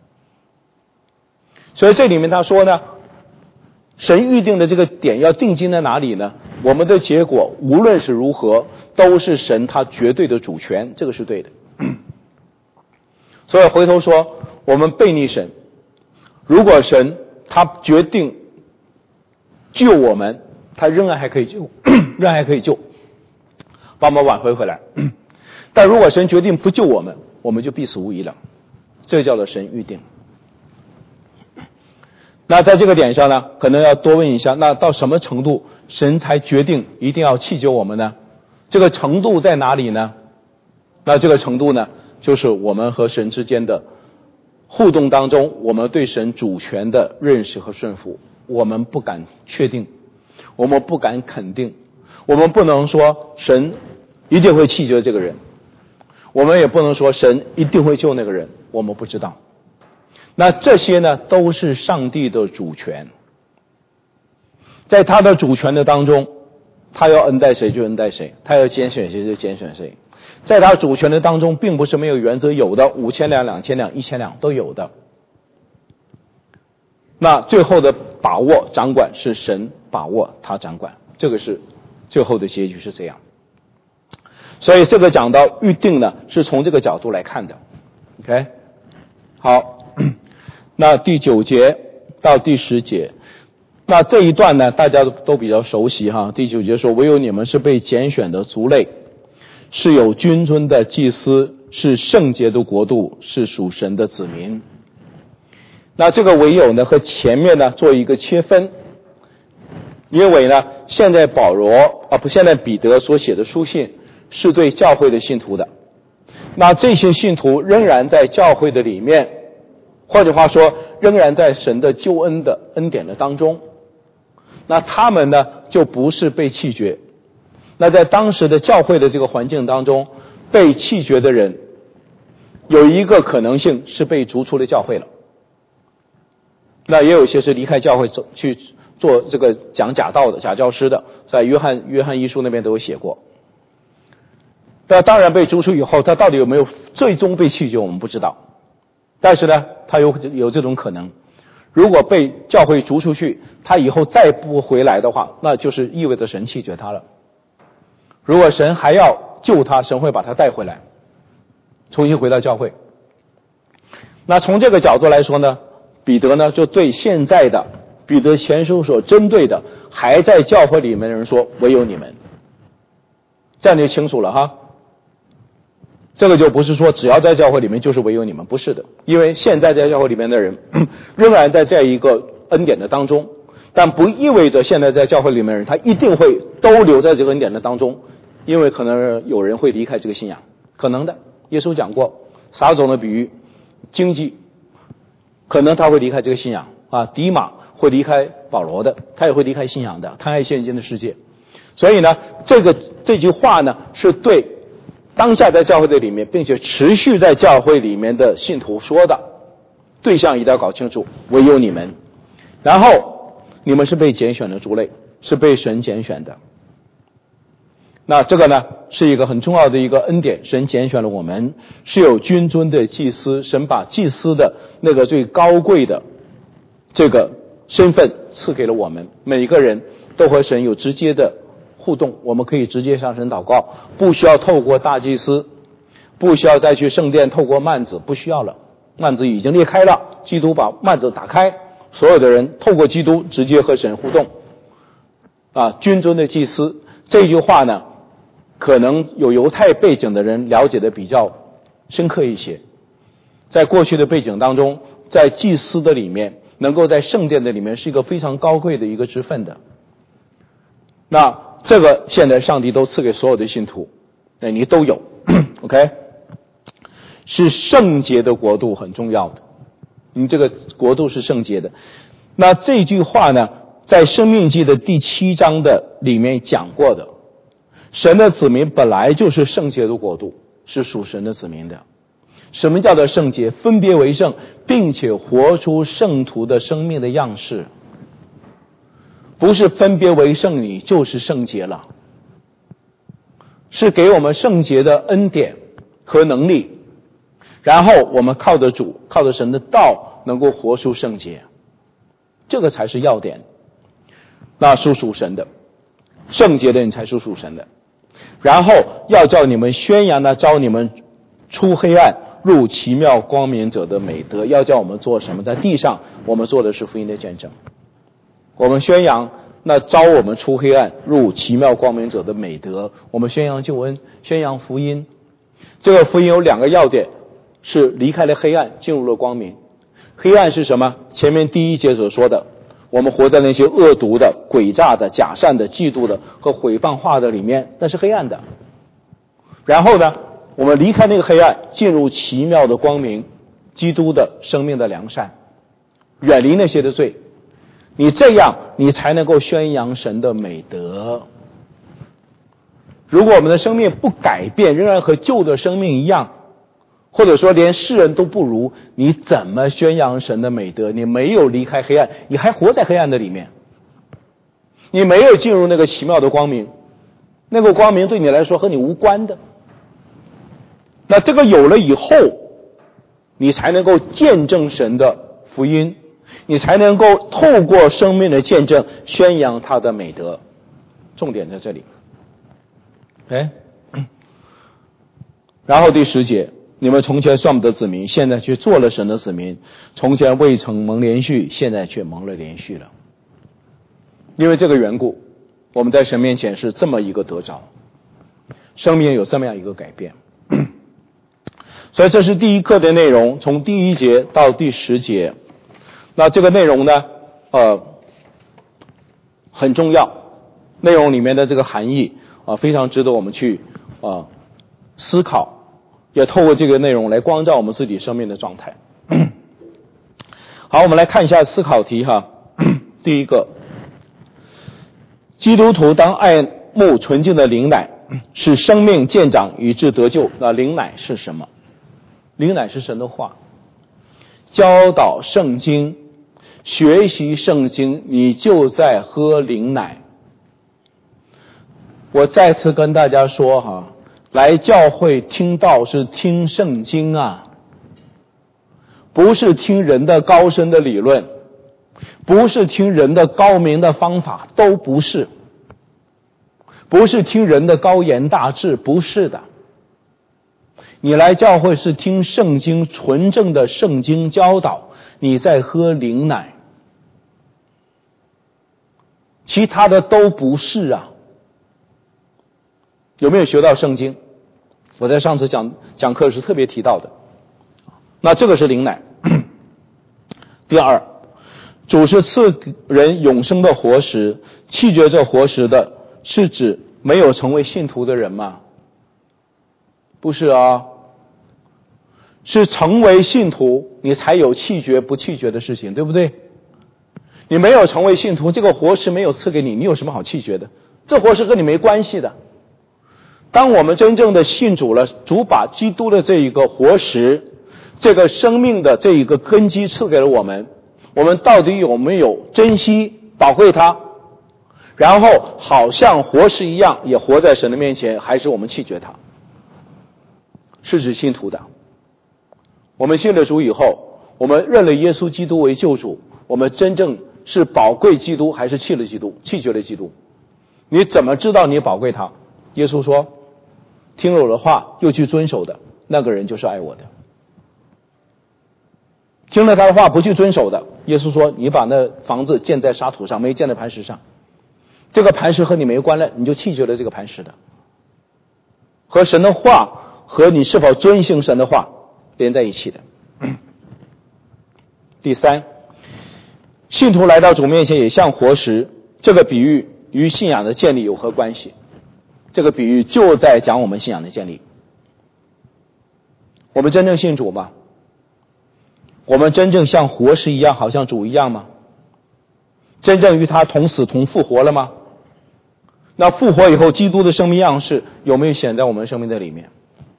所以这里面他说呢，神预定的这个点要定睛在哪里呢？我们的结果无论是如何，都是神他绝对的主权，这个是对的。所以回头说，我们背逆神，如果神他决定救我们，他仍然还可以救，仍然还可以救，把我们挽回回来。但如果神决定不救我们，我们就必死无疑了，这叫做神预定。那在这个点上呢，可能要多问一下，那到什么程度神才决定一定要弃救我们呢？这个程度在哪里呢？那这个程度呢，就是我们和神之间的互动当中，我们对神主权的认识和顺服，我们不敢确定，我们不敢肯定，我们不能说神一定会弃绝这个人，我们也不能说神一定会救那个人，我们不知道。 那这些呢，都是上帝的主权。在他的主权的当中，他要恩待谁就恩待谁，他要拣选谁就拣选谁。在他主权的当中，并不是没有原则，有的五千两、两千两、一千两都有的。那最后的把握掌管是神把握，他掌管，这个是最后的结局是这样。所以这个讲到预定呢，是从这个角度来看的。OK， 好，那第九节到第十节，那这一段呢，大家都比较熟悉哈。第九节说，唯有你们是被拣选的族类，是有君尊的祭司，是圣洁的国度，是属神的子民。那这个唯有呢和前面呢做一个切分，因为呢现在保罗啊不，现在彼得所写的书信是对教会的信徒的，那这些信徒仍然在教会的里面，或者话说仍然在神的救恩的恩典的当中，那他们呢就不是被弃绝。那在当时的教会的这个环境当中，被弃绝的人有一个可能性是被逐出了教会了，那也有些是离开教会走去做这个讲假道的假教师的，在约翰约翰一书那边都有写过。但当然被逐出以后，他到底有没有最终被弃绝我们不知道，但是呢他有有这种可能。如果被教会逐出去，他以后再不回来的话，那就是意味着神弃绝他了。如果神还要救他，神会把他带回来，重新回到教会。那从这个角度来说呢，彼得呢就对现在的彼得前书所针对的还在教会里面的人说，唯有你们，这样就清楚了哈。这个就不是说只要在教会里面就是唯有你们，不是的，因为现在在教会里面的人仍然在这样一个恩典的当中，但不意味着现在在教会里面的人他一定会都留在这个恩典的当中，因为可能有人会离开这个信仰，可能的。耶稣讲过撒种的比喻，经济可能他会离开这个信仰啊，迪马会离开保罗的，他也会离开信仰的，贪爱现今的世界。所以呢，这个这句话呢是对当下在教会的里面并且持续在教会里面的信徒说的，对象一定要搞清楚，唯有你们，然后你们是被拣选的族类，是被神拣选的。那这个呢是一个很重要的一个恩典，神拣选了我们，是有君尊的祭司，神把祭司的那个最高贵的这个身份赐给了我们，每个人都和神有直接的互动，我们可以直接向神祷告，不需要透过大祭司，不需要再去圣殿透过幔子，不需要了，幔子已经裂开了，基督把幔子打开，所有的人透过基督直接和神互动啊，君尊的祭司这句话呢可能有犹太背景的人了解的比较深刻一些。在过去的背景当中，在祭司的里面，能够在圣殿的里面是一个非常高贵的一个职分的。那这个现在上帝都赐给所有的信徒，那你都有OK， 是圣洁的国度很重要的，你这个国度是圣洁的。那这句话呢在申命记的第七章的里面讲过的，神的子民本来就是圣洁的国度，是属神的子民的。什么叫做圣洁？分别为圣，并且活出圣徒的生命的样式。不是分别为圣你就是圣洁了，是给我们圣洁的恩典和能力，然后我们靠着主，靠着神的道能够活出圣洁，这个才是要点。那是属神的，圣洁的人才是属神的。然后要叫你们宣扬那召你们出黑暗入奇妙光明者的美德。要叫我们做什么？在地上我们做的是福音的见证，我们宣扬那召我们出黑暗入奇妙光明者的美德，我们宣扬救恩，宣扬福音。这个福音有两个要点，是离开了黑暗进入了光明。黑暗是什么？前面第一节所说的，我们活在那些恶毒的、诡诈的、假善的、嫉妒的和毁谤话的里面，那是黑暗的。然后呢，我们离开那个黑暗，进入奇妙的光明，基督的生命的良善，远离那些的罪。你这样你才能够宣扬神的美德。如果我们的生命不改变，仍然和旧的生命一样， 或者说连世人都不如，你怎么宣扬神的美德？你没有离开黑暗，你还活在黑暗的里面，你没有进入那个奇妙的光明，那个光明对你来说和你无关的。那这个有了以后，你才能够见证神的福音，你才能够透过生命的见证宣扬他的美德。重点在这里。哎，然后第十节，你们从前算不得子民，现在却做了神的子民；从前未曾蒙连续，现在却蒙了连续了。因为这个缘故，我们在神面前是这么一个得着，生命有这么样一个改变。所以这是第一课的内容，从第一节到第十节。那这个内容呢，呃，很重要，内容里面的这个含义啊、呃，非常值得我们去啊、呃、思考，也透过这个内容来光照我们自己生命的状态。好，我们来看一下思考题哈。第一个，基督徒当爱慕纯净的灵奶，使生命渐长以致得救。那灵奶是什么？灵奶是神的话，教导圣经，学习圣经，你就在喝灵奶。我再次跟大家说哈，来教会听道是听圣经啊，不是听人的高深的理论，不是听人的高明的方法，都不是，不是听人的高言大志，不是的。你来教会是听圣经，纯正的圣经教导，你在喝灵奶，其他的都不是啊。有没有学到圣经？我在上次讲讲课时特别提到的。那这个是灵奶。第二，主是赐人永生的活石，弃绝这活石的是指没有成为信徒的人吗？不是啊，是成为信徒你才有弃绝不弃绝的事情，对不对？你没有成为信徒，这个活石没有赐给你，你有什么好弃绝的？这活石和你没关系的。当我们真正的信主了，主把基督的这一个活石，这个生命的这一个根基赐给了我们，我们到底有没有珍惜宝贵它，然后好像活石一样也活在神的面前，还是我们弃绝它？是指信徒的。我们信了主以后，我们认了耶稣基督为救主，我们真正是宝贵基督还是弃了基督，弃绝了基督？你怎么知道你宝贵他？耶稣说，听了我的话又去遵守的，那个人就是爱我的。听了他的话不去遵守的，耶稣说，你把那房子建在沙土上，没建在磐石上，这个磐石和你没关了，你就弃绝了这个磐石的。和神的话和你是否遵行神的话连在一起的。第三，信徒来到主面前也像活石，这个比喻与信仰的建立有何关系？这个比喻就在讲我们信仰的建立。我们真正信主吗？我们真正像活石一样，好像主一样吗？真正与他同死同复活了吗？那复活以后基督的生命样式有没有显在我们生命的里面？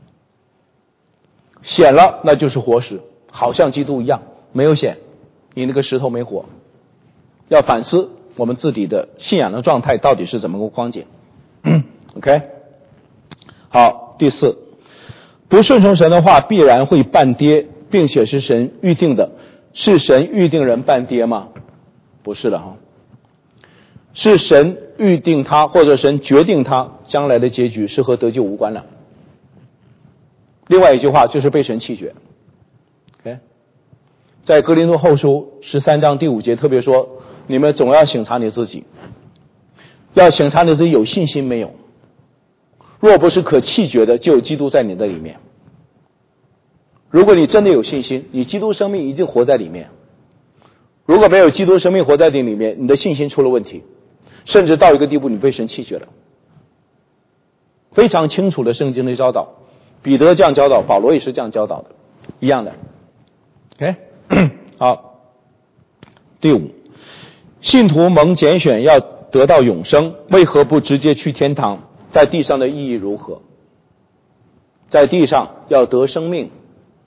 显了，那就是活石，好像基督一样。没有显，你那个石头没活。要反思我们自己的信仰的状态到底是怎么个光景。OK， 好，第四，不顺从神的话必然会半跌，并且是神预定的。是神预定人半跌吗？不是的哈，是神预定他，或者神决定他将来的结局是和得救无关了。另外一句话就是被神弃绝。OK， 在哥林多后书十三章第五节特别说，你们总要省察你自己，要省察你自己有信心没有。若不是可弃绝的，就有基督在你的里面。如果你真的有信心，你基督生命已经活在里面。如果没有基督生命活在你里面，你的信心出了问题，甚至到一个地步你被神弃绝了。非常清楚的圣经的教导，彼得这样教导，保罗也是这样教导的，一样的。OK， 好，第五，信徒蒙拣选要得到永生，为何不直接去天堂？在地上的意义如何？在地上要得生命，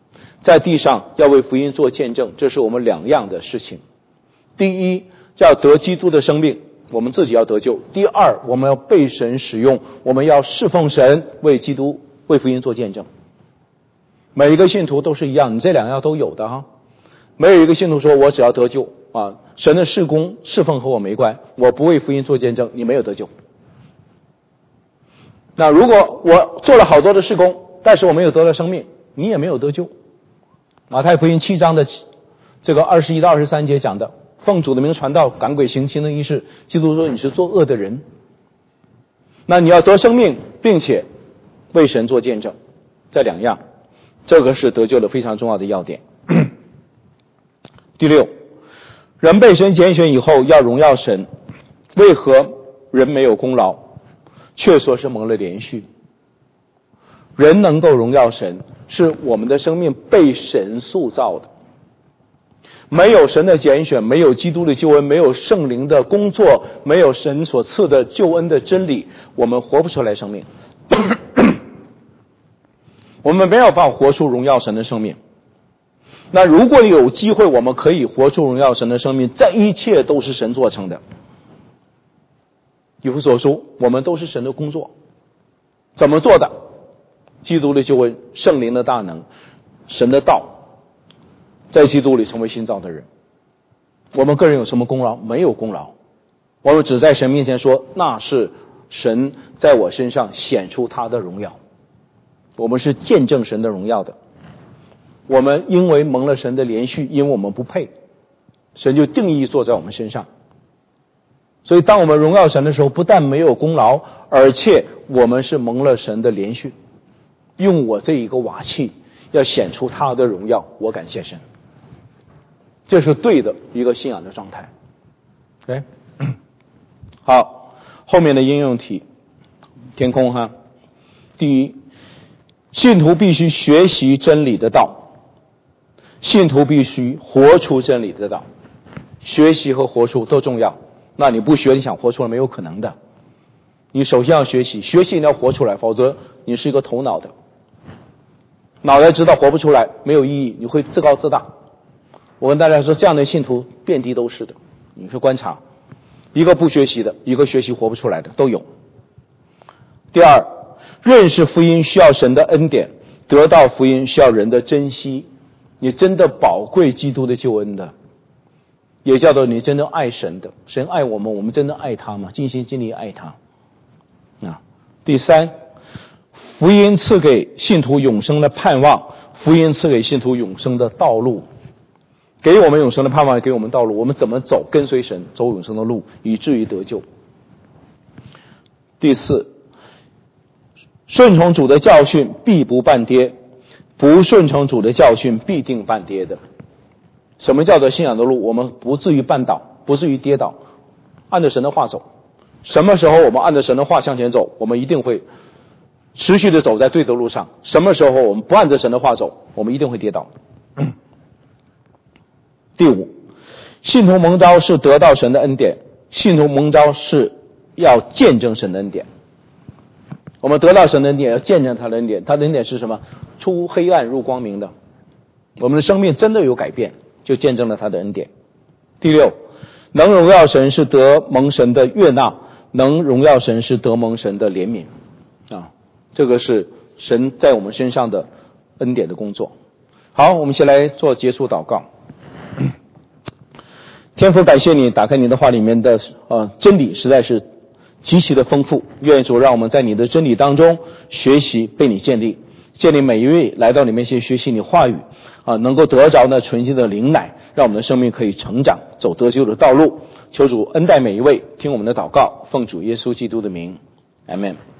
在地上要为福音做见证，这是我们两样的事情。第一，要得基督的生命，我们自己要得救；第二，我们要被神使用，我们要侍奉神，为基督为福音做见证。每一个信徒都是一样，你这两样都有的哈。没有一个信徒说我只要得救啊，神的事工侍奉和我没关，我不为福音做见证，你没有得救。那如果我做了好多的事工，但是我没有得到生命，你也没有得救。马太福音七章的这个二十一到二十三节讲的，奉主的名传道，赶鬼行奇能异事，基督说你是作恶的人。那你要得生命，并且为神做见证，这两样，这个是得救的非常重要的要点。第六，人被神拣选以后要荣耀神，为何人没有功劳，却说是蒙了连续？人能够荣耀神，是我们的生命被神塑造的。没有神的拣选，没有基督的救恩，没有圣灵的工作，没有神所赐的救恩的真理，我们活不出来生命。我们没有办法活出荣耀神的生命。那如果有机会我们可以活出荣耀神的生命，这一切都是神做成的。以弗所书，我们都是神的工作。怎么做的？基督的救恩，圣灵的大能，神的道，在基督里成为新造的人。我们个人有什么功劳？没有功劳。我们只在神面前说，那是神在我身上显出他的荣耀。我们是见证神的荣耀的。我们因为蒙了神的连续，因为我们不配，神就定义坐在我们身上。所以当我们荣耀神的时候，不但没有功劳，而且我们是蒙了神的连续。用我这一个瓦器要显出他的荣耀，我感谢神。这是对的一个信仰的状态。OK， 好，后面的应用题，填空哈。第一，信徒必须学习真理的道。信徒必须活出真理的道，学习和活出都重要。那你不学，你想活出来没有可能的。你首先要学习，学习你要活出来，否则你是一个头脑的，脑袋知道活不出来没有意义，你会自高自大。我跟大家说，这样的信徒遍地都是的，你去观察，一个不学习的，一个学习活不出来的都有。第二，认识福音需要神的恩典，得到福音需要人的珍惜。你真的宝贵基督的救恩的，也叫做你真的爱神的。神爱我们，我们真的爱他吗？尽心尽力爱他啊。第三，福音赐给信徒永生的盼望，福音赐给信徒永生的道路，给我们永生的盼望，给我们道路，我们怎么走，跟随神走永生的路，以至于得救。第四，顺从主的教训必不半跌，不顺从主的教训必定半跌的。什么叫做信仰的路？我们不至于绊倒，不至于跌倒，按着神的话走。什么时候我们按着神的话向前走，我们一定会持续的走在对的路上。什么时候我们不按着神的话走，我们一定会跌倒。第五，信徒蒙召是得到神的恩典，信徒蒙召是要见证神的恩典。我们得到神的恩典，要见证他的恩典。他的恩典是什么？出黑暗入光明的。我们的生命真的有改变，就见证了他的恩典。第六，能荣耀神是得蒙神的悦纳，能荣耀神是得蒙神的怜悯啊，这个是神在我们身上的恩典的工作。好，我们先来做结束祷告。天父，感谢你打开你的话里面的呃真理实在是极其的丰富，愿主让我们在你的真理当中学习，被你建立，建立每一位来到你面前学习你话语啊，能够得着那纯净的灵奶，让我们的生命可以成长，走得救的道路。求主恩待每一位，听我们的祷告，奉主耶稣基督的名，阿们。